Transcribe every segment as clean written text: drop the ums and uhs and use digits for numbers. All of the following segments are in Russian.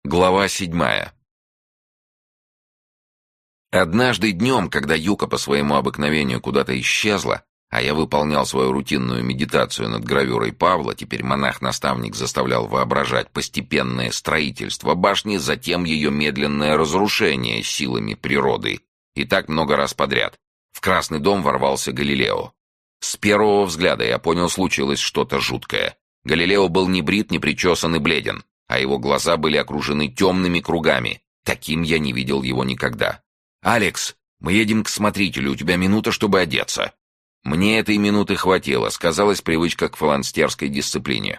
Глава 7. Однажды днем, когда Юка по своему обыкновению куда-то исчезла, а я выполнял свою рутинную медитацию над гравюрой Павла, теперь монах-наставник заставлял воображать постепенное строительство башни, затем ее медленное разрушение силами природы. И так много раз подряд. В Красный дом ворвался Галилео. С первого взгляда я понял, случилось что-то жуткое. Галилео был не брит, не причесан и бледен, а его глаза были окружены темными кругами. Таким я не видел его никогда. «Алекс, мы едем к смотрителю, у тебя минута, чтобы одеться». Мне этой минуты хватило, сказалась привычка к фаланстерской дисциплине.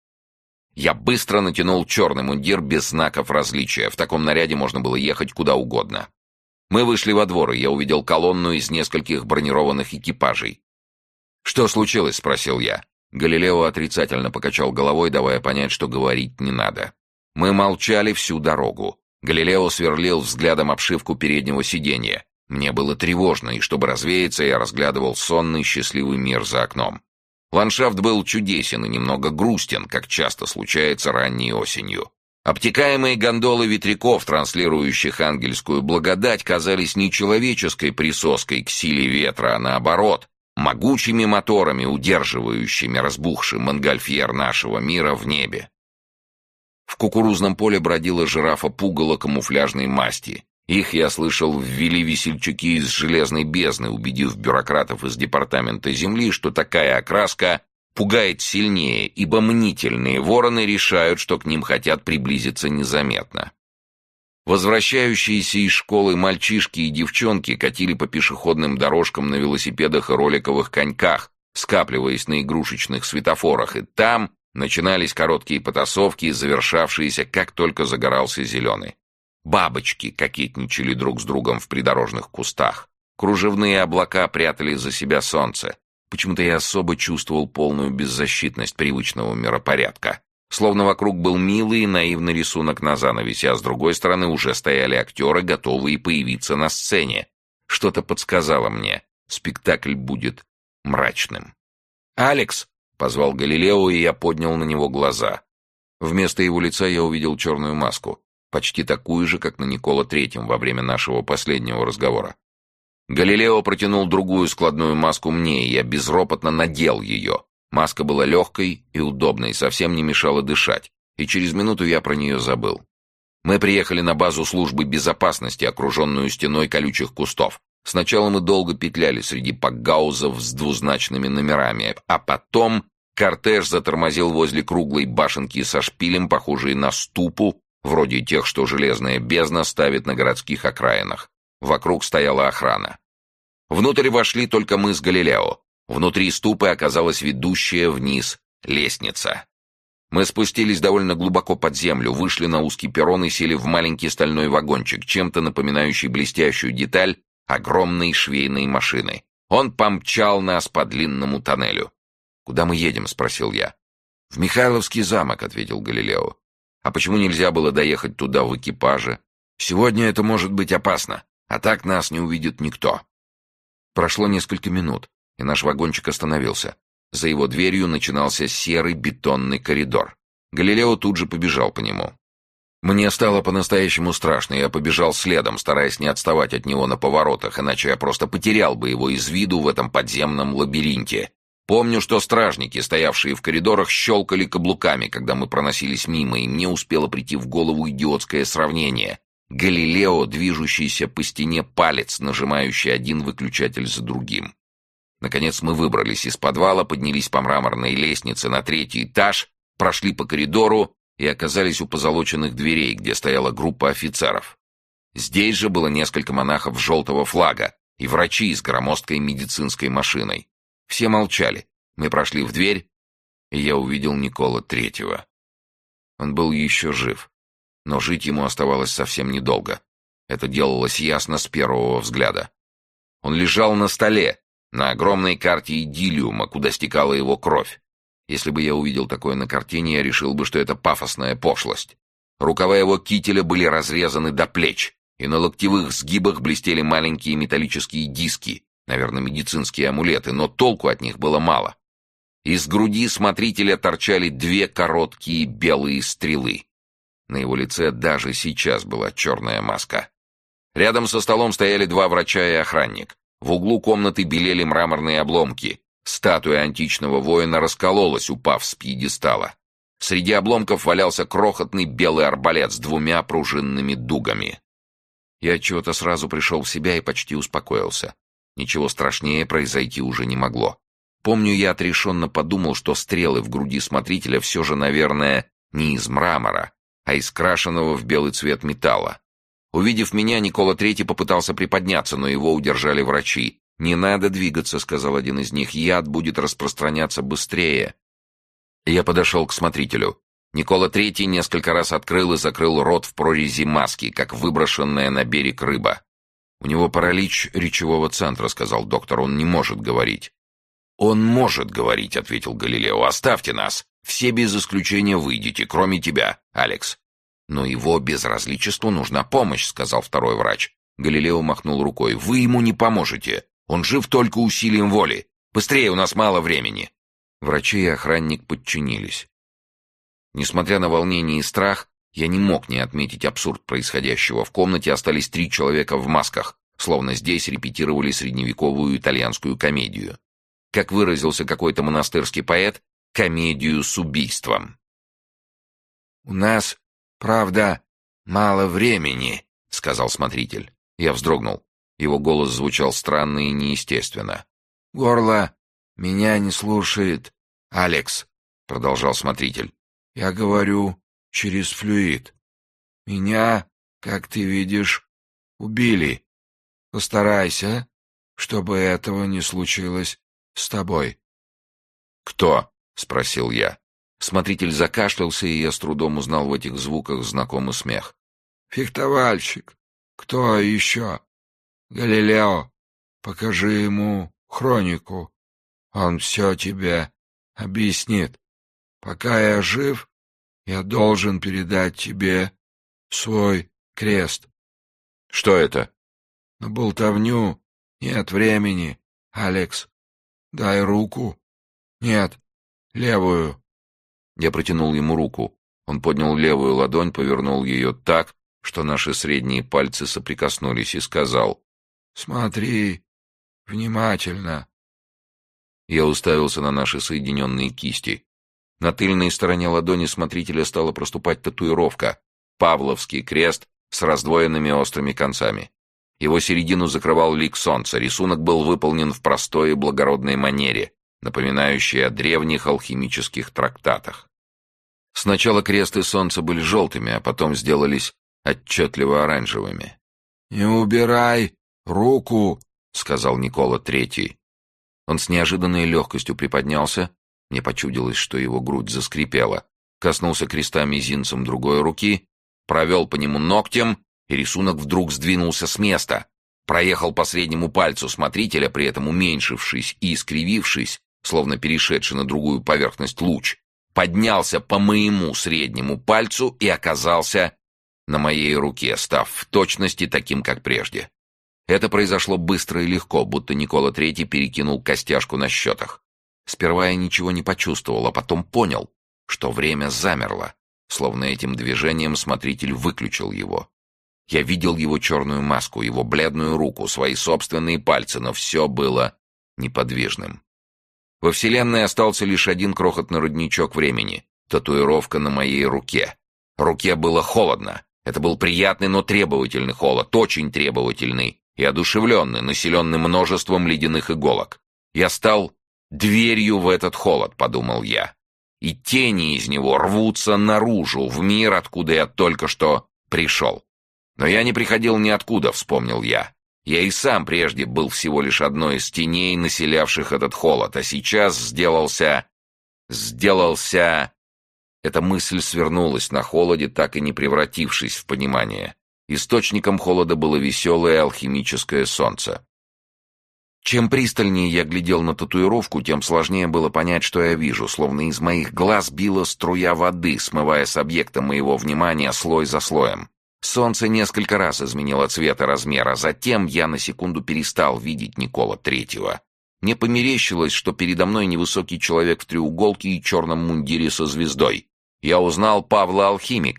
Я быстро натянул черный мундир без знаков различия. В таком наряде можно было ехать куда угодно. Мы вышли во двор, и я увидел колонну из нескольких бронированных экипажей. «Что случилось?» — спросил я. Галилео отрицательно покачал головой, давая понять, что говорить не надо. Мы молчали всю дорогу. Галилео сверлил взглядом обшивку переднего сиденья. Мне было тревожно, и чтобы развеяться, я разглядывал сонный, счастливый мир за окном. Ландшафт был чудесен и немного грустен, как часто случается ранней осенью. Обтекаемые гондолы ветряков, транслирующих ангельскую благодать, казались не человеческой присоской к силе ветра, а наоборот, могучими моторами, удерживающими разбухший монгольфьер нашего мира в небе. В кукурузном поле бродила жирафа-пугало камуфляжной масти. Их, я слышал, ввели весельчаки из железной бездны, убедив бюрократов из департамента земли, что такая окраска пугает сильнее, ибо мнительные вороны решают, что к ним хотят приблизиться незаметно. Возвращающиеся из школы мальчишки и девчонки катили по пешеходным дорожкам на велосипедах и роликовых коньках, скапливаясь на игрушечных светофорах, и там начинались короткие потасовки, завершавшиеся, как только загорался зеленый. Бабочки кокетничали друг с другом в придорожных кустах. Кружевные облака прятали за себя солнце. Почему-то я особо чувствовал полную беззащитность привычного миропорядка. Словно вокруг был милый и наивный рисунок на занавесе, а с другой стороны уже стояли актеры, готовые появиться на сцене. Что-то подсказало мне, спектакль будет мрачным. «Алекс!» — позвал Галилео, и я поднял на него глаза. Вместо его лица я увидел черную маску, почти такую же, как на Никола Третьем во время нашего последнего разговора. Галилео протянул другую складную маску мне, и я безропотно надел ее. Маска была легкой и удобной, совсем не мешала дышать, и через минуту я про нее забыл. Мы приехали на базу службы безопасности, окруженную стеной колючих кустов. Сначала мы долго петляли среди пакгаузов с двузначными номерами, а потом кортеж затормозил возле круглой башенки со шпилем, похожей на ступу, вроде тех, что железная бездна ставит на городских окраинах. Вокруг стояла охрана. Внутрь вошли только мы с Галилео. Внутри ступы оказалась ведущая вниз лестница. Мы спустились довольно глубоко под землю, вышли на узкий перрон и сели в маленький стальной вагончик, чем-то напоминающий блестящую деталь огромной швейной машины. Он помчал нас по длинному тоннелю. «Куда мы едем?» — спросил я. «В Михайловский замок», — ответил Галилео. «А почему нельзя было доехать туда в экипаже? Сегодня это может быть опасно, а так нас не увидит никто». Прошло несколько минут, и наш вагончик остановился. За его дверью начинался серый бетонный коридор. Галилео тут же побежал по нему. Мне стало по-настоящему страшно, я побежал следом, стараясь не отставать от него на поворотах, иначе я просто потерял бы его из виду в этом подземном лабиринте. Помню, что стражники, стоявшие в коридорах, щелкали каблуками, когда мы проносились мимо, и мне успело прийти в голову идиотское сравнение. Галилео, движущийся по стене палец, нажимающий один выключатель за другим. Наконец мы выбрались из подвала, поднялись по мраморной лестнице на 3-й этаж, прошли по коридору и оказались у позолоченных дверей, где стояла группа офицеров. Здесь же было несколько монахов желтого флага и врачи с громоздкой медицинской машиной. Все молчали. Мы прошли в дверь, и я увидел Никола Третьего. Он был еще жив, но жить ему оставалось совсем недолго. Это делалось ясно с первого взгляда. Он лежал на столе, на огромной карте идиллиума, куда стекала его кровь. Если бы я увидел такое на картине, я решил бы, что это пафосная пошлость. Рукава его кителя были разрезаны до плеч, и на локтевых сгибах блестели маленькие металлические диски, наверное, медицинские амулеты, но толку от них было мало. Из груди смотрителя торчали 2 короткие белые стрелы. На его лице даже сейчас была черная маска. Рядом со столом стояли два врача и охранник. В углу комнаты белели мраморные обломки. Статуя античного воина раскололась, упав с пьедестала. Среди обломков валялся крохотный белый арбалет с двумя пружинными дугами. Я отчего-то сразу пришел в себя и почти успокоился. Ничего страшнее произойти уже не могло. Помню, я отрешенно подумал, что стрелы в груди смотрителя все же, наверное, не из мрамора, а из крашеного в белый цвет металла. Увидев меня, Никола III попытался приподняться, но его удержали врачи. «Не надо двигаться», — сказал один из них, — «яд будет распространяться быстрее». Я подошел к смотрителю. Никола III несколько раз открыл и закрыл рот в прорези маски, как выброшенная на берег рыба. «У него паралич речевого центра», — сказал доктор, — «он не может говорить». «Он может говорить», — ответил Галилео, — «оставьте нас. Все без исключения выйдете, кроме тебя, Алекс». «Но его безразличеству нужна помощь», — сказал второй врач. Галилео махнул рукой. «Вы ему не поможете. Он жив только усилием воли. Быстрее, у нас мало времени». Врачи и охранник подчинились. Несмотря на волнение и страх, я не мог не отметить абсурд происходящего. В комнате остались 3 человека в масках, словно здесь репетировали средневековую итальянскую комедию. Как выразился какой-то монастырский поэт, комедию с убийством. «У нас, правда, мало времени», — сказал смотритель. Я вздрогнул. Его голос звучал странно и неестественно. «Горло меня не слушает, Алекс», — продолжал смотритель. «Я говорю через флюид. Меня, как ты видишь, убили. Постарайся, чтобы этого не случилось с тобой». «Кто?» — спросил я. Смотритель закашлялся, и я с трудом узнал в этих звуках знакомый смех. «Фехтовальщик. Кто еще? Галилео. Покажи ему хронику. Он все тебе объяснит. Пока я жив, я должен передать тебе свой крест». «Что это?» «На болтовню нет времени, Алекс. Дай руку». «Нет, левую». Я протянул ему руку. Он поднял левую ладонь, повернул ее так, что наши средние пальцы соприкоснулись, и сказал: «Смотри внимательно». Я уставился на наши соединенные кисти. На тыльной стороне ладони смотрителя стала проступать татуировка — Павловский крест с раздвоенными острыми концами. Его середину закрывал лик солнца. Рисунок был выполнен в простой и благородной манере, напоминающей о древних алхимических трактатах. Сначала крест и солнце были желтыми, а потом сделались отчетливо оранжевыми. «Не убирай руку», — сказал Никола III. Он с неожиданной легкостью приподнялся, мне почудилось, что его грудь заскрипела, коснулся креста мизинцем другой руки, провел по нему ногтем, и рисунок вдруг сдвинулся с места, проехал по среднему пальцу смотрителя, при этом уменьшившись и искривившись, словно перешедший на другую поверхность луч, поднялся по моему среднему пальцу и оказался на моей руке, став в точности таким, как прежде. Это произошло быстро и легко, будто Никола III перекинул костяшку на счетах. Сперва я ничего не почувствовал, а потом понял, что время замерло, словно этим движением смотритель выключил его. Я видел его черную маску, его бледную руку, свои собственные пальцы, но все было неподвижным. Во Вселенной остался лишь один крохотный родничок времени — татуировка на моей руке. Руке было холодно. Это был приятный, но требовательный холод, очень требовательный и одушевленный, населенный множеством ледяных иголок. Я стал дверью в этот холод, подумал я, и тени из него рвутся наружу, в мир, откуда я только что пришел. Но я не приходил ниоткуда, вспомнил я. Я и сам прежде был всего лишь одной из теней, населявших этот холод, а сейчас сделался... Эта мысль свернулась на холоде, так и не превратившись в понимание. Источником холода было веселое алхимическое солнце. Чем пристальнее я глядел на татуировку, тем сложнее было понять, что я вижу, словно из моих глаз била струя воды, смывая с объекта моего внимания слой за слоем. Солнце несколько раз изменило цвет и размер, а затем я на секунду перестал видеть Никола III. Мне померещилось, что передо мной невысокий человек в треуголке и черном мундире со звездой. Я узнал Павла Алхимика,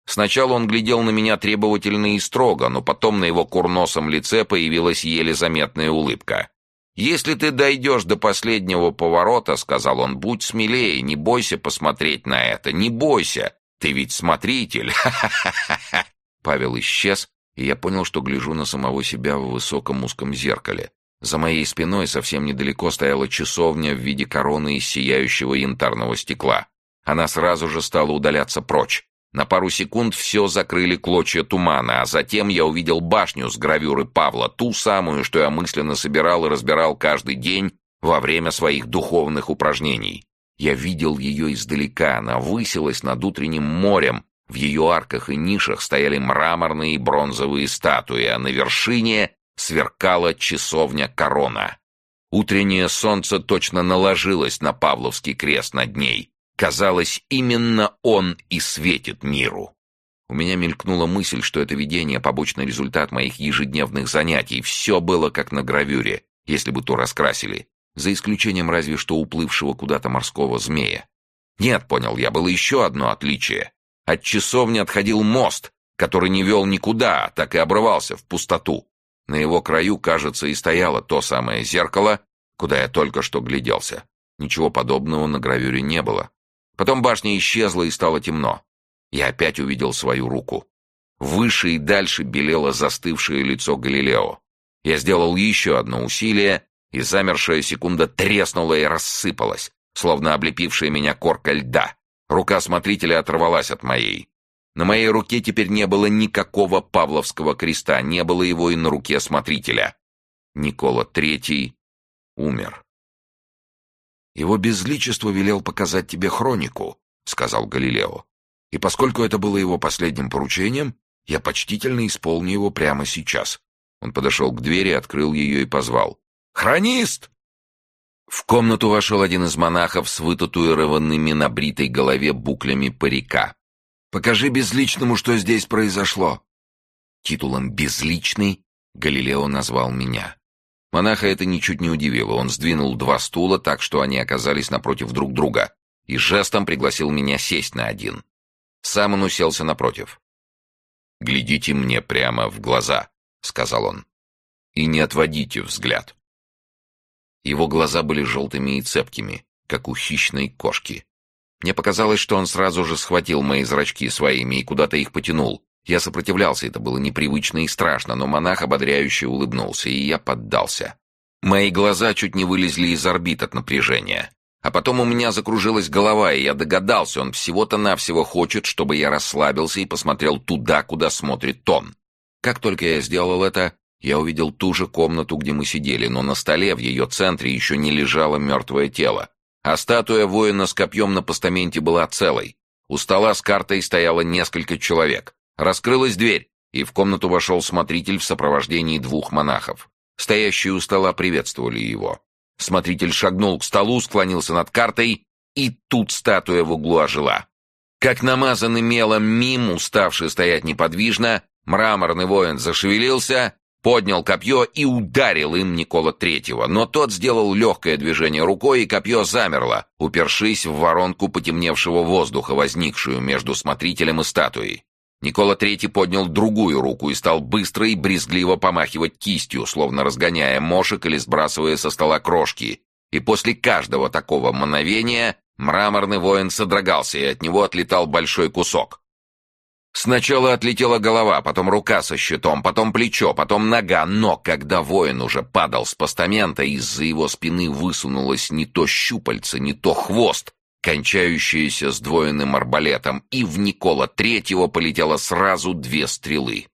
Сначала он глядел на меня требовательно и строго, но потом на его курносом лице появилась еле заметная улыбка. «Если ты дойдешь до последнего поворота, — сказал он, — будь смелее, не бойся посмотреть на это, не бойся, ты ведь смотритель!» Ха-ха-ха-ха! Павел исчез, и я понял, что гляжу на самого себя в высоком узком зеркале. За моей спиной совсем недалеко стояла часовня в виде короны из сияющего янтарного стекла. Она сразу же стала удаляться прочь. На пару секунд все закрыли клочья тумана, а затем я увидел башню с гравюры Павла, ту самую, что я мысленно собирал и разбирал каждый день во время своих духовных упражнений. Я видел ее издалека, она высилась над утренним морем, в ее арках и нишах стояли мраморные и бронзовые статуи, а на вершине сверкала часовня-корона. Утреннее солнце точно наложилось на Павловский крест над ней. Казалось, именно он и светит миру. У меня мелькнула мысль, что это видение — побочный результат моих ежедневных занятий. Все было как на гравюре, если бы то раскрасили, за исключением разве что уплывшего куда-то морского змея. Нет, понял я, было еще одно отличие. От часовни отходил мост, который не вел никуда, а так и обрывался в пустоту. На его краю, кажется, и стояло то самое зеркало, куда я только что гляделся. Ничего подобного на гравюре не было. Потом башня исчезла и стало темно. Я опять увидел свою руку. Выше и дальше белело застывшее лицо Галилео. Я сделал еще одно усилие, и замершая секунда треснула и рассыпалась, словно облепившая меня корка льда. Рука смотрителя оторвалась от моей. На моей руке теперь не было никакого Павловского креста, не было его и на руке смотрителя. Никола III умер. «Его безличество велел показать тебе хронику», — сказал Галилео. «И поскольку это было его последним поручением, я почтительно исполню его прямо сейчас». Он подошел к двери, открыл ее и позвал. «Хронист!» В комнату вошел один из монахов с вытатуированными на бритой голове буклями парика. «Покажи безличному, что здесь произошло». Титулом «безличный» Галилео назвал меня. Монаха это ничуть не удивило. Он сдвинул 2 стула так, что они оказались напротив друг друга, и жестом пригласил меня сесть на один. Сам он уселся напротив. «Глядите мне прямо в глаза», — сказал он, — «и не отводите взгляд». Его глаза были желтыми и цепкими, как у хищной кошки. Мне показалось, что он сразу же схватил мои зрачки своими и куда-то их потянул. Я сопротивлялся, это было непривычно и страшно, но монах ободряюще улыбнулся, и я поддался. Мои глаза чуть не вылезли из орбит от напряжения. А потом у меня закружилась голова, и я догадался, он всего-то навсего хочет, чтобы я расслабился и посмотрел туда, куда смотрит он. Как только я сделал это, я увидел ту же комнату, где мы сидели, но на столе в ее центре еще не лежало мертвое тело, а статуя воина с копьем на постаменте была целой. У стола с картой стояло несколько человек. Раскрылась дверь, и в комнату вошел смотритель в сопровождении 2 монахов. Стоящие у стола приветствовали его. Смотритель шагнул к столу, склонился над картой, и тут статуя в углу ожила. Как намазанный мелом мим, уставший стоять неподвижно, мраморный воин зашевелился, поднял копье и ударил им Никола III, но тот сделал легкое движение рукой, и копье замерло, упершись в воронку потемневшего воздуха, возникшую между смотрителем и статуей. Никола III поднял другую руку и стал быстро и брезгливо помахивать кистью, словно разгоняя мошек или сбрасывая со стола крошки. И после каждого такого мановения мраморный воин содрогался, и от него отлетал большой кусок. Сначала отлетела голова, потом рука со щитом, потом плечо, потом нога, но когда воин уже падал с постамента, из-за его спины высунулось не то щупальце, не то хвост, кончающееся сдвоенным арбалетом, и в Никола III полетело сразу 2 стрелы.